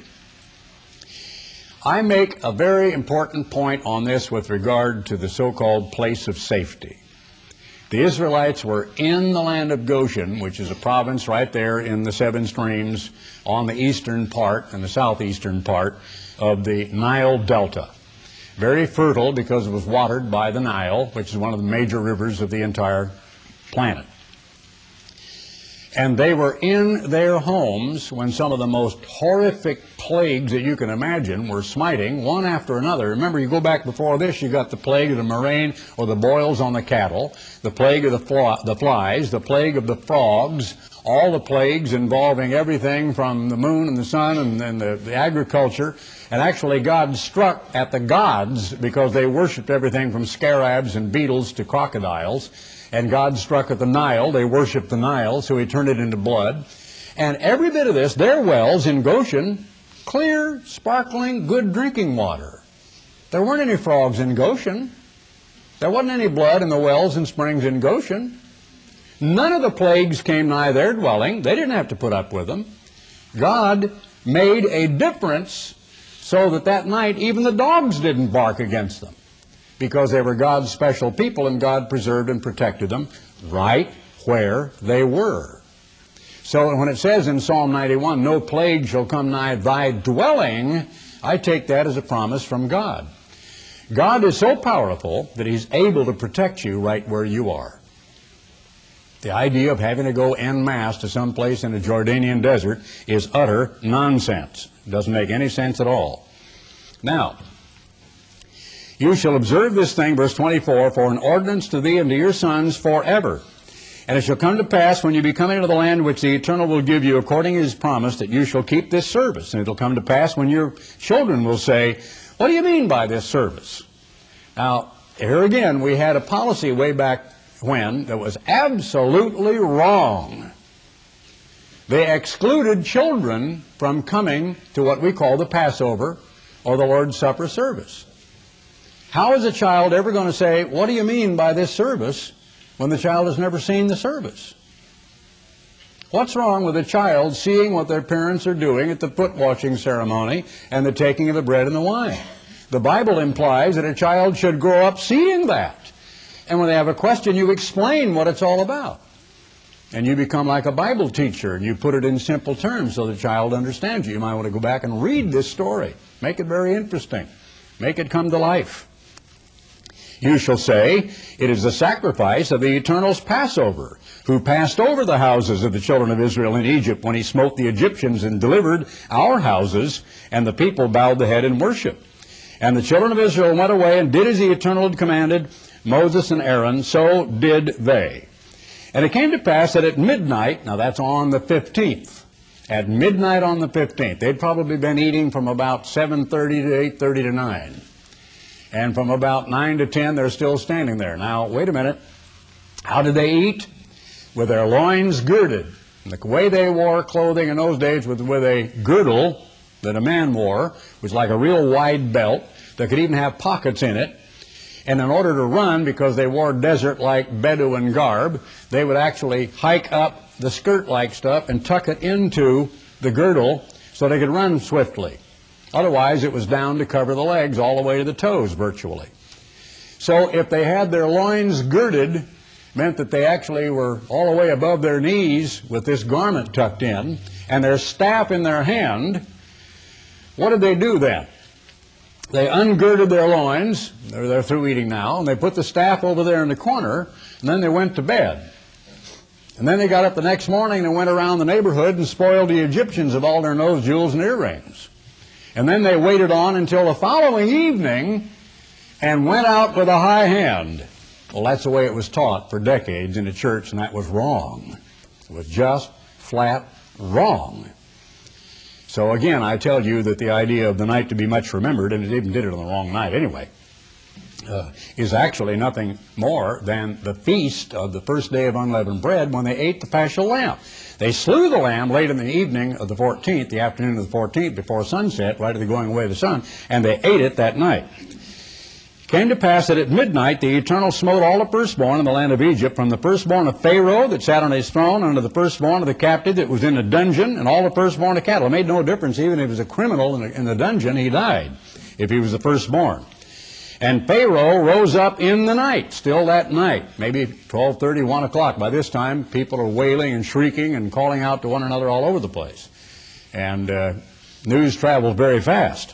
I make a very important point on this with regard to the so-called place of safety. The Israelites were in the land of Goshen, which is a province right there in the 7 streams on the eastern part and the southeastern part of the Nile Delta. Very fertile because it was watered by the Nile, which is one of the major rivers of the entire planet. And they were in their homes when some of the most horrific plagues that you can imagine were smiting one after another. Remember, you go back before this, you got the plague of the murrain or the boils on the cattle, the plague of the flies, the plague of the frogs, all the plagues involving everything from the moon and the sun and the agriculture. And actually God struck at the gods because they worshipped everything from scarabs and beetles to crocodiles. And God struck at the Nile. They worshipped the Nile, so he turned it into blood. And every bit of this, their wells in Goshen, clear, sparkling, good drinking water. There weren't any frogs in Goshen. There wasn't any blood in the wells and springs in Goshen. None of the plagues came nigh their dwelling. They didn't have to put up with them. God made a difference so that that night even the dogs didn't bark against them, because they were God's special people and God preserved and protected them right where they were. So when it says in Psalm 91, no plague shall come nigh thy dwelling, I take that as a promise from God. God is so powerful that he's able to protect you right where you are. The idea of having to go en masse to some place in the Jordanian desert is utter nonsense. It doesn't make any sense at all. Now, You shall observe this thing, verse 24, for an ordinance to thee and to your sons forever. And it shall come to pass when you be come into the land which the Eternal will give you according to his promise, that you shall keep this service. And it will come to pass when your children will say, what do you mean by this service? Now, here again, we had a policy way back when that was absolutely wrong. They excluded children from coming to what we call the Passover or the Lord's Supper service. How is a child ever going to say, what do you mean by this service, when the child has never seen the service? What's wrong with a child seeing what their parents are doing at the foot washing ceremony and the taking of the bread and the wine? The Bible implies that a child should grow up seeing that. And when they have a question, you explain what it's all about. And you become like a Bible teacher, and you put it in simple terms so the child understands you. You might want to go back and read this story. Make it very interesting. Make it come to life. You shall say, it is the sacrifice of the Eternal's Passover, who passed over the houses of the children of Israel in Egypt when he smote the Egyptians and delivered our houses, and the people bowed the head in worship. And the children of Israel went away and did as the Eternal had commanded Moses and Aaron, so did they. And it came to pass that at midnight, now that's on the 15th, at midnight on the 15th, they'd probably been eating from about 7:30 to 8:30 to 9. And from about 9 to 10, they're still standing there. Now, wait a minute. How did they eat? With their loins girded. And the way they wore clothing in those days was with a girdle that a man wore, was like a real wide belt that could even have pockets in it. And in order to run, because they wore desert-like Bedouin garb, they would actually hike up the skirt-like stuff and tuck it into the girdle so they could run swiftly. Otherwise, it was down to cover the legs all the way to the toes, virtually. So if they had their loins girded, meant that they actually were all the way above their knees with this garment tucked in, and their staff in their hand. What did they do then? They ungirded their loins. They're through eating now, and they put the staff over there in the corner, and then they went to bed. And then they got up the next morning and went around the neighborhood and spoiled the Egyptians of all their nose jewels and earrings. And then they waited on until the following evening and went out with a high hand. Well, that's the way it was taught for decades in the church, and that was wrong. It was just flat wrong. So again, I tell you that the idea of the night to be much remembered, and it even did it on the wrong night anyway, is actually nothing more than the feast of the first day of unleavened bread when they ate the paschal lamb. They slew the lamb late in the evening of the 14th, the afternoon of the 14th, before sunset, right at the going away of the sun, and they ate it that night. It came to pass that at midnight the Eternal smote all the firstborn in the land of Egypt, from the firstborn of Pharaoh that sat on his throne unto the firstborn of the captive that was in the dungeon, and all the firstborn of cattle. It made no difference. Even if he was a criminal in the dungeon, he died if he was the firstborn. And Pharaoh rose up in the night, still that night, maybe 12:30, 1 o'clock. By this time, people are wailing and shrieking and calling out to one another all over the place. And news travels very fast.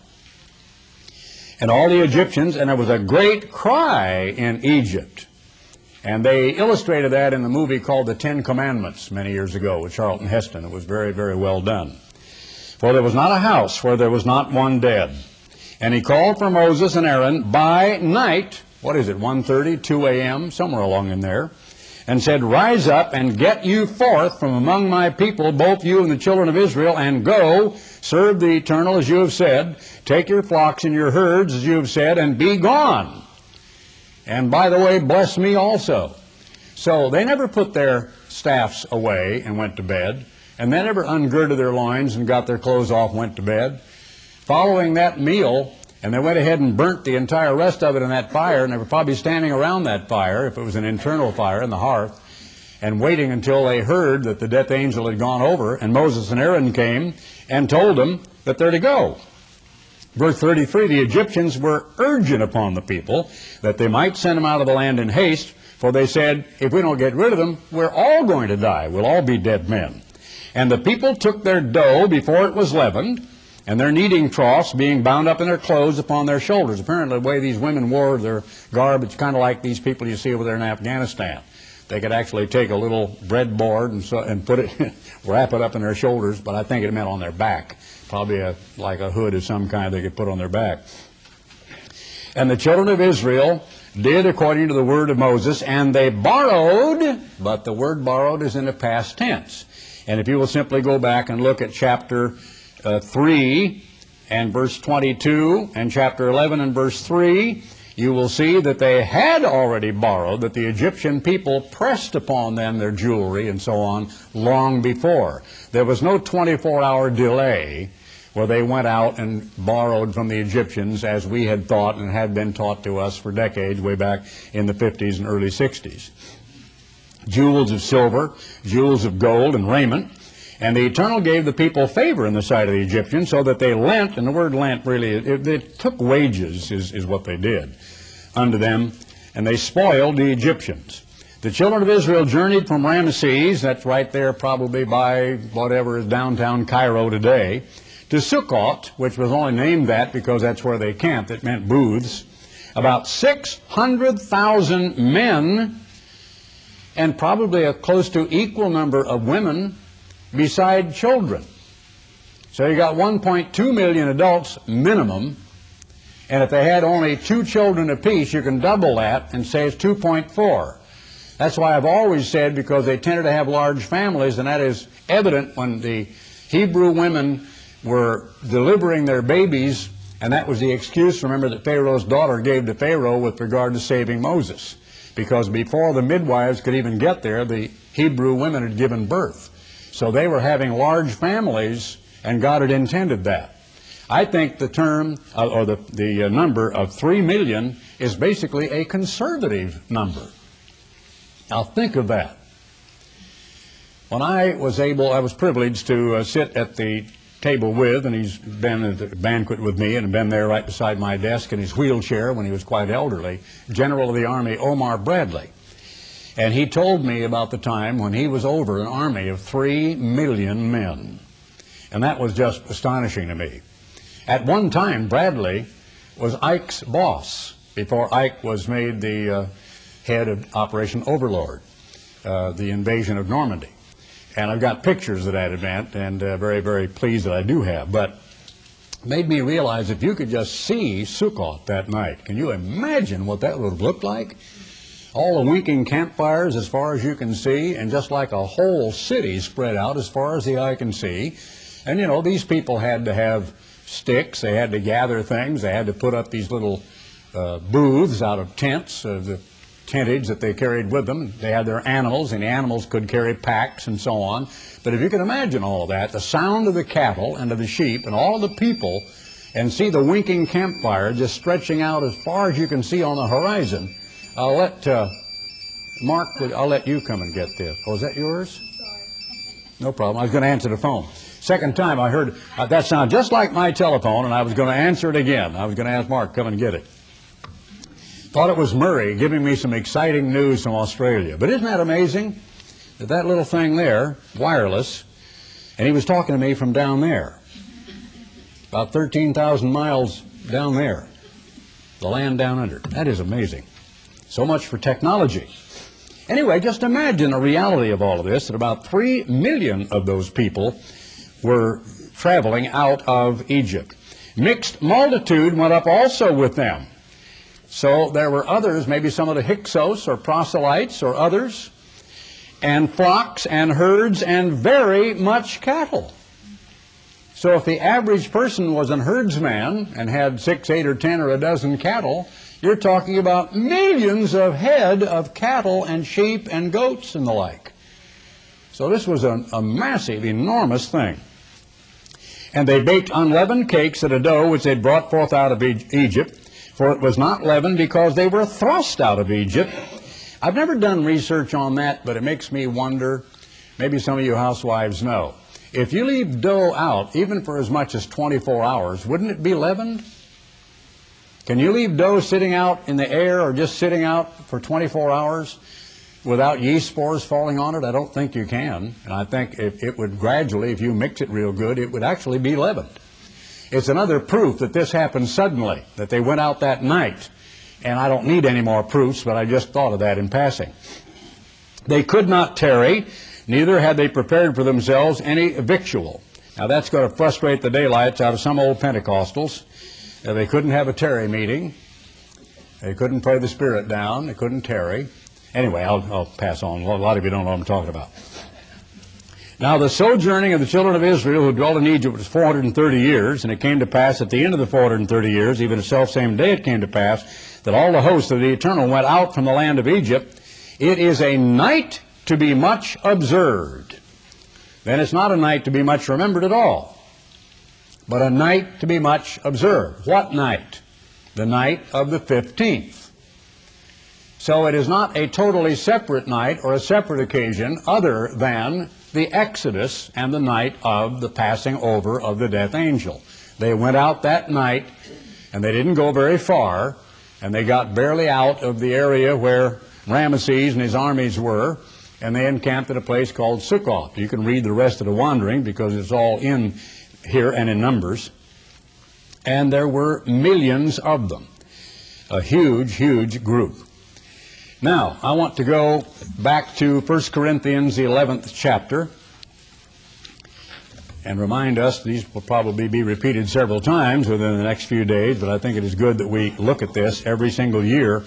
And all the Egyptians, and there was a great cry in Egypt. And they illustrated that in the movie called The Ten Commandments many years ago with Charlton Heston. It was very, very well done. For there was not a house where there was not one dead. And he called for Moses and Aaron by night, what is it, 1:30, 2 a.m., somewhere along in there, and said, rise up and get you forth from among my people, both you and the children of Israel, and go, serve the Eternal as you have said, take your flocks and your herds as you have said, and be gone. And by the way, bless me also. So they never put their staffs away and went to bed, and they never ungirded their loins and got their clothes off and went to bed. Following that meal, and they went ahead and burnt the entire rest of it in that fire, and they were probably standing around that fire, if it was an internal fire in the hearth, and waiting until they heard that the death angel had gone over, and Moses and Aaron came and told them that they're to go. Verse 33, the Egyptians were urgent upon the people that they might send them out of the land in haste, for they said, if we don't get rid of them, we're all going to die. We'll all be dead men. And the people took their dough before it was leavened, and their kneading troughs being bound up in their clothes upon their shoulders. Apparently the way these women wore their garb, it's kind of like these people you see over there in Afghanistan. They could actually take a little breadboard and put it, wrap it up in their shoulders, but I think it meant on their back. Probably like a hood of some kind they could put on their back. And the children of Israel did according to the word of Moses, and they borrowed, but the word borrowed is in the past tense. And if you will simply go back and look at chapter 3 and verse 22 and chapter 11 and verse 3, you will see that they had already borrowed, that the Egyptian people pressed upon them their jewelry and so on long before. There was no 24-hour delay where they went out and borrowed from the Egyptians as we had thought and had been taught to us for decades, way back in the 50s and early 60s. Jewels of silver, jewels of gold, and raiment. And the Eternal gave the people favor in the sight of the Egyptians, so that they lent, and the word lent really, they took wages is what they did unto them, and they spoiled the Egyptians. The children of Israel journeyed from Ramesses, that's right there probably by whatever is downtown Cairo today, to Sukkot, which was only named that because that's where they camped. It meant booths. About 600,000 men and probably a close to equal number of women beside children. So you got 1.2 million adults minimum, and if they had only 2 children apiece, you can double that and say it's 2.4. That's why I've always said, because they tended to have large families, and that is evident when the Hebrew women were delivering their babies, and that was the excuse, remember, that Pharaoh's daughter gave to Pharaoh with regard to saving Moses. Because before the midwives could even get there, the Hebrew women had given birth. So they were having large families, and God had intended that. I think the term, or the number of 3 million is basically a conservative number. Now think of that. When I was privileged to sit at the table with, and he's been at a banquet with me and been there right beside my desk in his wheelchair when he was quite elderly, General of the Army Omar Bradley. And he told me about the time when he was over an army of 3 million men. And that was just astonishing to me. At one time, Bradley was Ike's boss before Ike was made the head of Operation Overlord, the invasion of Normandy. And I've got pictures of that event, and very, very pleased that I do have. But it made me realize if you could just see Sukkot that night, can you imagine what that would have looked like? All the winking campfires as far as you can see, and just like a whole city spread out as far as the eye can see. And you know, these people had to have sticks, they had to gather things, they had to put up these little booths out of tents, the tentage that they carried with them. They had their animals, and the animals could carry packs and so on. But if you can imagine all of that, the sound of the cattle and of the sheep and all the people, and see the winking campfire just stretching out as far as you can see on the horizon. I'll let Mark, I'll let you come and get this. Oh, is that yours? Sorry. No problem. I was going to answer the phone. Second time I heard that sound just like my telephone, and I was going to answer it again. I was going to ask Mark, come and get it. Thought it was Murray giving me some exciting news from Australia. But isn't that amazing? That little thing there, wireless, and he was talking to me from down there, about 13,000 miles down there, the land down under. That is amazing. So much for technology. Anyway, just imagine the reality of all of this, that about 3 million of those people were traveling out of Egypt. Mixed multitude went up also with them. So there were others, maybe some of the Hyksos or proselytes or others, and flocks and herds and very much cattle. So if the average person was a herdsman and had 6, 8, or 10 or a dozen cattle, you're talking about millions of head of cattle and sheep and goats and the like. So this was a massive, enormous thing. And they baked unleavened cakes at a dough which they brought forth out of Egypt, for it was not leavened because they were thrust out of Egypt. I've never done research on that, but it makes me wonder, maybe some of you housewives know. If you leave dough out, even for as much as 24 hours, wouldn't it be leavened? Can you leave dough sitting out in the air or just sitting out for 24 hours without yeast spores falling on it? I don't think you can. And I think it would gradually, if you mix it real good, it would actually be leavened. It's another proof that this happened suddenly, that they went out that night. And I don't need any more proofs, but I just thought of that in passing. They could not tarry, neither had they prepared for themselves any victual. Now that's going to frustrate the daylights out of some old Pentecostals. They couldn't have a tarry meeting. They couldn't pray the Spirit down. They couldn't tarry. Anyway, I'll pass on. A lot of you don't know what I'm talking about. Now, the sojourning of the children of Israel who dwelt in Egypt was 430 years, and it came to pass at the end of the 430 years, even the selfsame day it came to pass, that all the hosts of the Eternal went out from the land of Egypt. It is a night to be much observed. Then it's not a night to be much remembered at all, but a night to be much observed. What night? The night of the 15th. So it is not a totally separate night or a separate occasion other than the Exodus and the night of the passing over of the death angel. They went out that night, and they didn't go very far, and they got barely out of the area where Ramesses and his armies were, and they encamped at a place called Succoth. You can read the rest of the wandering because it's all in here and in Numbers. And there were millions of them, a huge, huge group. Now, I want to go back to 1 Corinthians, the 11th chapter, and remind us, these will probably be repeated several times within the next few days, but I think it is good that we look at this every single year.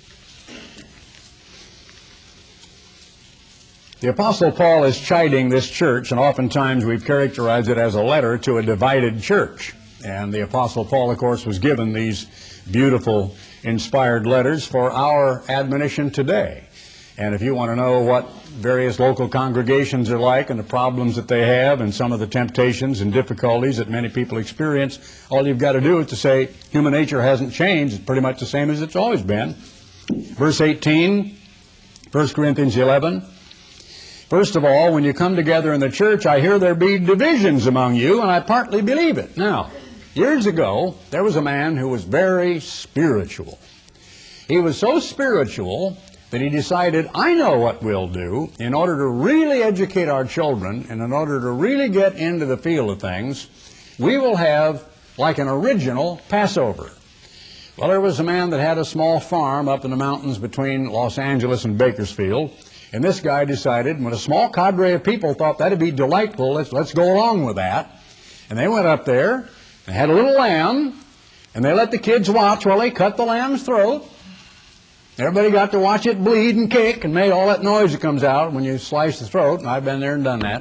The Apostle Paul is chiding this church, and oftentimes we've characterized it as a letter to a divided church. And the Apostle Paul, of course, was given these beautiful, inspired letters for our admonition today. And if you want to know what various local congregations are like and the problems that they have and some of the temptations and difficulties that many people experience, all you've got to do is to say human nature hasn't changed. It's pretty much the same as it's always been. Verse 18, 1 Corinthians 11. First of all, when you come together in the church, I hear there be divisions among you, and I partly believe it. Now, years ago, there was a man who was very spiritual. He was so spiritual that he decided, I know what we'll do in order to really educate our children and in order to really get into the field of things, we will have like an original Passover. Well, there was a man that had a small farm up in the mountains between Los Angeles and Bakersfield, and this guy decided, when a small cadre of people thought that'd be delightful, let's go along with that. And they went up there, they had a little lamb, and they let the kids watch while they cut the lamb's throat. Everybody got to watch it bleed and kick and make all that noise that comes out when you slice the throat, and I've been there and done that.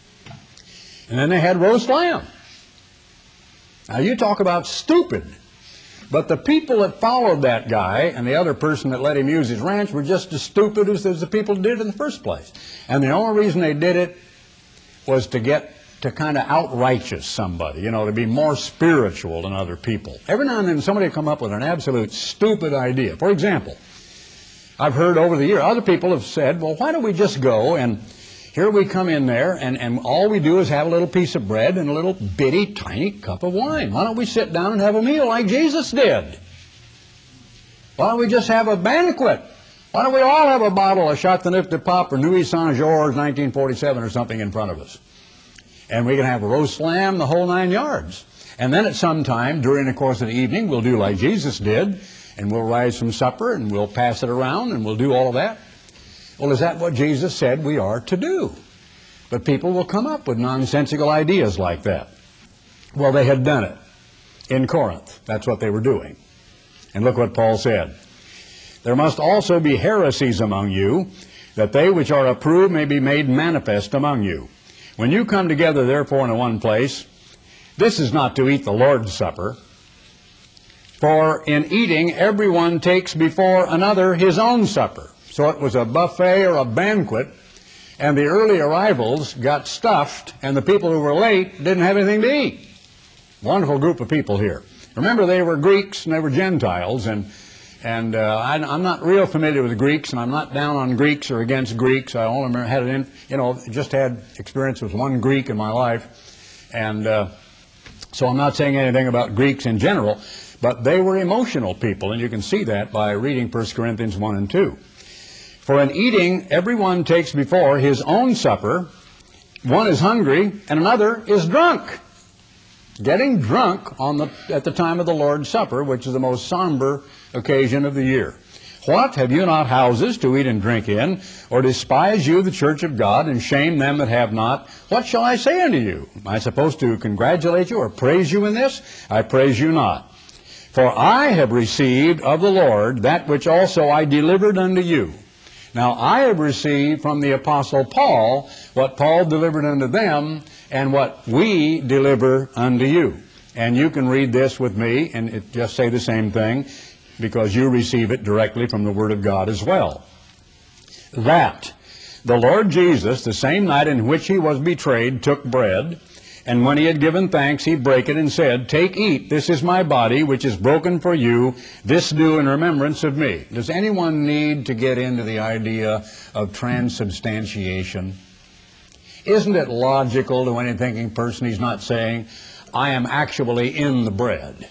And then they had roast lamb. Now you talk about stupid. But the people that followed that guy and the other person that let him use his ranch were just as stupid as the people did in the first place. And the only reason they did it was to get to kind of out-righteous somebody, you know, to be more spiritual than other people. Every now and then somebody will come up with an absolute stupid idea. For example, I've heard over the year, other people have said, well, why don't we just go and here we come in there and all we do is have a little piece of bread and a little bitty tiny cup of wine. Why don't we sit down and have a meal like Jesus did? Why don't we just have a banquet? Why don't we all have a bottle of Chateauneuf de Pape or Nuit Saint-Georges 1947 or something in front of us? And we can have roast lamb, the whole 9 yards. And then at some time during the course of the evening, we'll do like Jesus did, and we'll rise from supper and we'll pass it around and we'll do all of that. Well, is that what Jesus said we are to do? But people will come up with nonsensical ideas like that. Well, they had done it in Corinth. That's what they were doing. And look what Paul said. There must also be heresies among you, that they which are approved may be made manifest among you. When you come together, therefore, in one place, this is not to eat the Lord's Supper, for in eating everyone takes before another his own supper. So it was a buffet or a banquet, and the early arrivals got stuffed, and the people who were late didn't have anything to eat. Wonderful group of people here. Remember, they were Greeks and they were Gentiles, and I'm not real familiar with Greeks, and I'm not down on Greeks or against Greeks. I only had just had experience with one Greek in my life, and so I'm not saying anything about Greeks in general, but they were emotional people, and you can see that by reading 1 Corinthians 1 and 2. For in eating, everyone takes before his own supper. One is hungry, and another is drunk. Getting drunk at the time of the Lord's Supper, which is the most somber occasion of the year. What? Have you not houses to eat and drink in? Or despise you the church of God, and shame them that have not? What shall I say unto you? Am I supposed to congratulate you or praise you in this? I praise you not. For I have received of the Lord that which also I delivered unto you. Now I have received from the Apostle Paul what Paul delivered unto them, and what we deliver unto you. And you can read this with me and just say the same thing, because you receive it directly from the Word of God as well. That the Lord Jesus, the same night in which he was betrayed, took bread, and when he had given thanks, he brake it and said, Take, eat, this is my body, which is broken for you. This do in remembrance of me. Does anyone need to get into the idea of transubstantiation? Isn't it logical to any thinking person he's not saying, I am actually in the bread?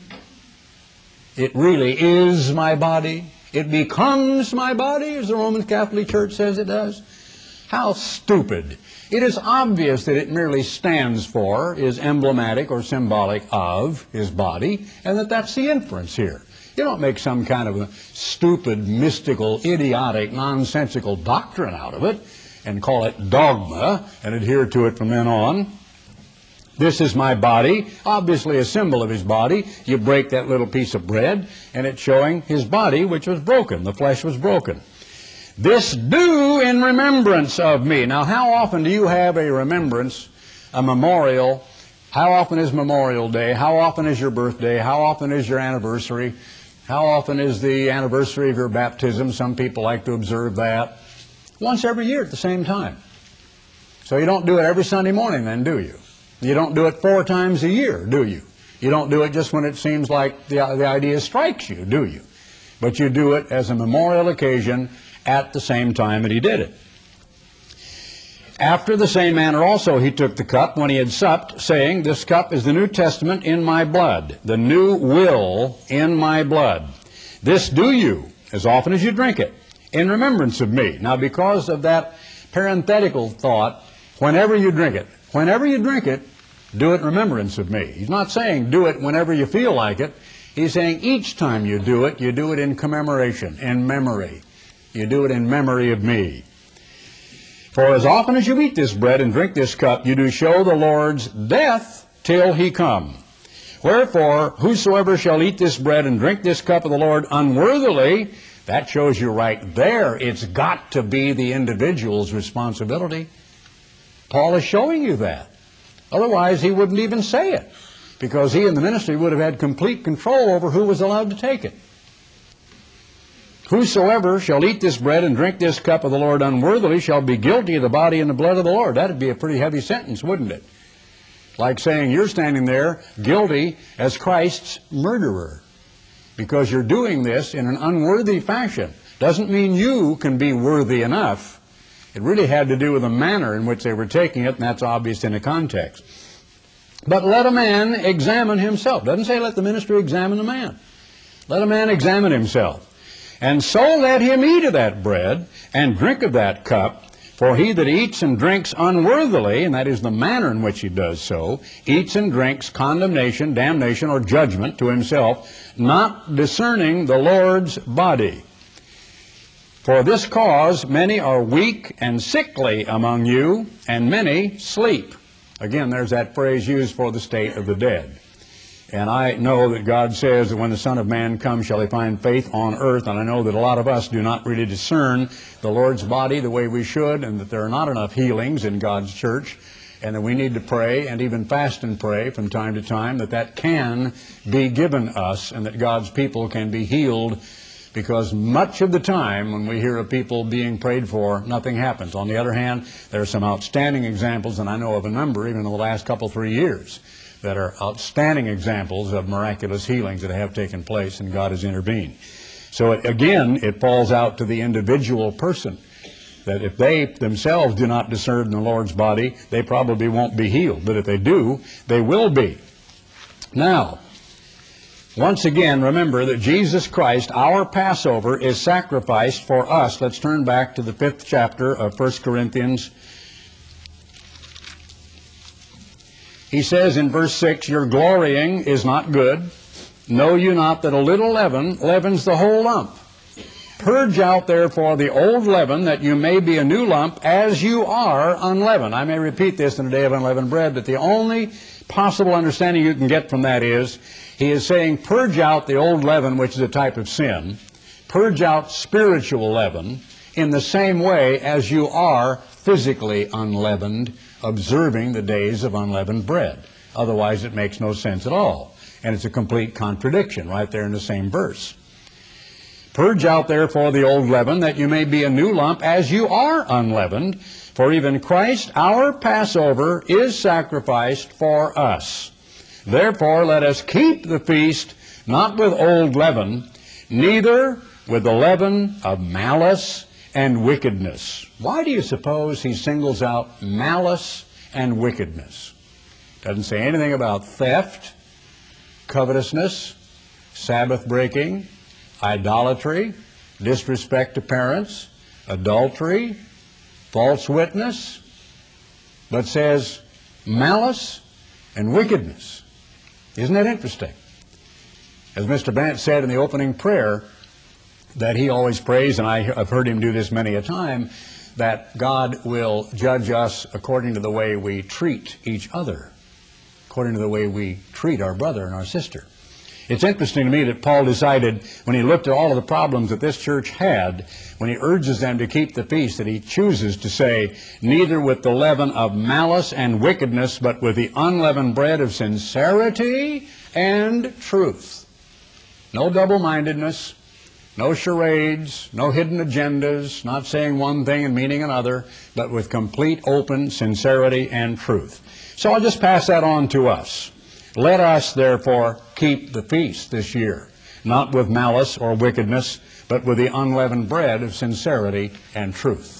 It really is my body. It becomes my body, as the Roman Catholic Church says it does. How stupid. It is obvious that it merely stands for, is emblematic or symbolic of his body, and that that's the inference here. You don't make some kind of a stupid, mystical, idiotic, nonsensical doctrine out of it and call it dogma and adhere to it from then on. This is my body, obviously a symbol of his body. You break that little piece of bread, and it's showing his body, which was broken. The flesh was broken. This do in remembrance of me. Now, how often do you have a remembrance, a memorial? How often is Memorial Day? How often is your birthday? How often is your anniversary? How often is the anniversary of your baptism? Some people like to observe that. Once every year at the same time. So you don't do it every Sunday morning then, do you? You don't do it 4 times a year, do you? You don't do it just when it seems like the idea strikes you, do you? But you do it as a memorial occasion at the same time that he did it. After the same manner also he took the cup when he had supped, saying, This cup is the New Testament in my blood, the new will in my blood. This do you, as often as you drink it, in remembrance of me. Now, because of that parenthetical thought, whenever you drink it, do it in remembrance of me. He's not saying do it whenever you feel like it. He's saying each time you do it in commemoration, in memory. You do it in memory of me. For as often as you eat this bread and drink this cup, you do show the Lord's death till he come. Wherefore, whosoever shall eat this bread and drink this cup of the Lord unworthily, that shows you right there, it's got to be the individual's responsibility. Paul is showing you that. Otherwise, he wouldn't even say it, because he in the ministry would have had complete control over who was allowed to take it. Whosoever shall eat this bread and drink this cup of the Lord unworthily shall be guilty of the body and the blood of the Lord. That would be a pretty heavy sentence, wouldn't it? Like saying you're standing there guilty as Christ's murderer, because you're doing this in an unworthy fashion. Doesn't mean you can be worthy enough. It really had to do with the manner in which they were taking it, and that's obvious in the context. But let a man examine himself. Doesn't say let the ministry examine the man. Let a man examine himself. And so let him eat of that bread and drink of that cup. For he that eats and drinks unworthily, and that is the manner in which he does so, eats and drinks condemnation, damnation, or judgment to himself, not discerning the Lord's body. For this cause many are weak and sickly among you, and many sleep. Again, there's that phrase used for the state of the dead. And I know that God says that when the Son of Man comes, shall he find faith on earth. And I know that a lot of us do not really discern the Lord's body the way we should, and that there are not enough healings in God's church, and that we need to pray and even fast and pray from time to time that can be given us, and that God's people can be healed. Because much of the time when we hear of people being prayed for, nothing happens. On the other hand, there are some outstanding examples, and I know of a number even in the last 3 years, that are outstanding examples of miraculous healings that have taken place, and God has intervened. So again, it falls out to the individual person, that if they themselves do not discern the Lord's body, they probably won't be healed. But if they do, they will be. Now, once again, remember that Jesus Christ, our Passover, is sacrificed for us. Let's turn back to the 5th chapter of 1 Corinthians. He says in verse 6, Your glorying is not good. Know you not that a little leaven leavens the whole lump? Purge out therefore the old leaven, that you may be a new lump, as you are unleavened. I may repeat this in the day of unleavened bread, but the only possible understanding you can get from that is, he is saying, purge out the old leaven, which is a type of sin, purge out spiritual leaven in the same way as you are physically unleavened, observing the days of unleavened bread. Otherwise, it makes no sense at all. And it's a complete contradiction right there in the same verse. Purge out therefore the old leaven, that you may be a new lump, as you are unleavened. For even Christ, our Passover, is sacrificed for us. Therefore let us keep the feast, not with old leaven, neither with the leaven of malice and wickedness. Why do you suppose he singles out malice and wickedness? Doesn't say anything about theft, covetousness, Sabbath breaking, idolatry, disrespect to parents, adultery, false witness, but says malice and wickedness. Isn't that interesting? As Mr. Bennett said in the opening prayer, that he always prays, and I've heard him do this many a time, that God will judge us according to the way we treat each other, according to the way we treat our brother and our sister. It's interesting to me that Paul decided, when he looked at all of the problems that this church had, when he urges them to keep the feast, that he chooses to say, neither with the leaven of malice and wickedness, but with the unleavened bread of sincerity and truth. No double-mindedness, no charades, no hidden agendas, not saying one thing and meaning another, but with complete open sincerity and truth. So I'll just pass that on to us. Let us, therefore, keep the feast this year, not with malice or wickedness, but with the unleavened bread of sincerity and truth.